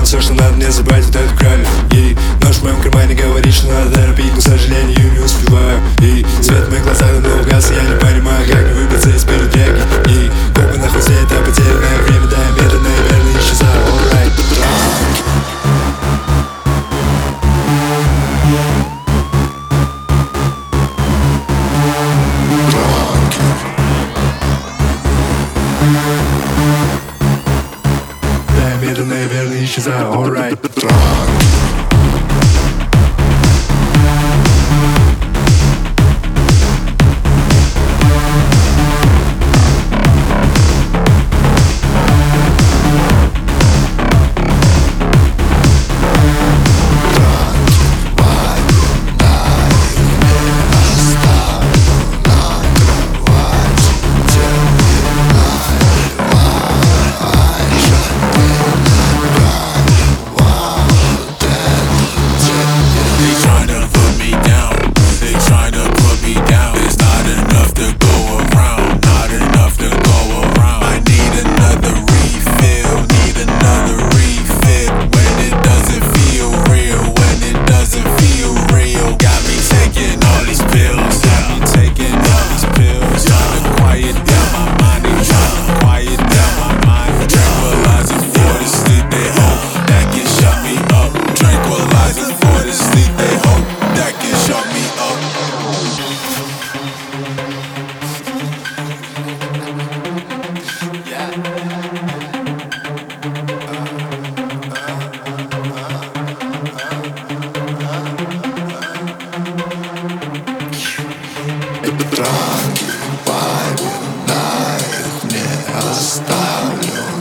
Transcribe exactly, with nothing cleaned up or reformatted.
все, что надо, не забывать вот эту грабь. И нож в моем кармане говорит, что надо торопить, но, к сожалению, не успеваю. И свет в моих глазах давно угас, я не понимаю, как мне выбраться из передряги. И как бы нахуй все это потерянное время, да, я медленно и верно исчезаю. Alright. Да, я медленно и верно исчезаю. Alright. Траки, память, на их не оставлю.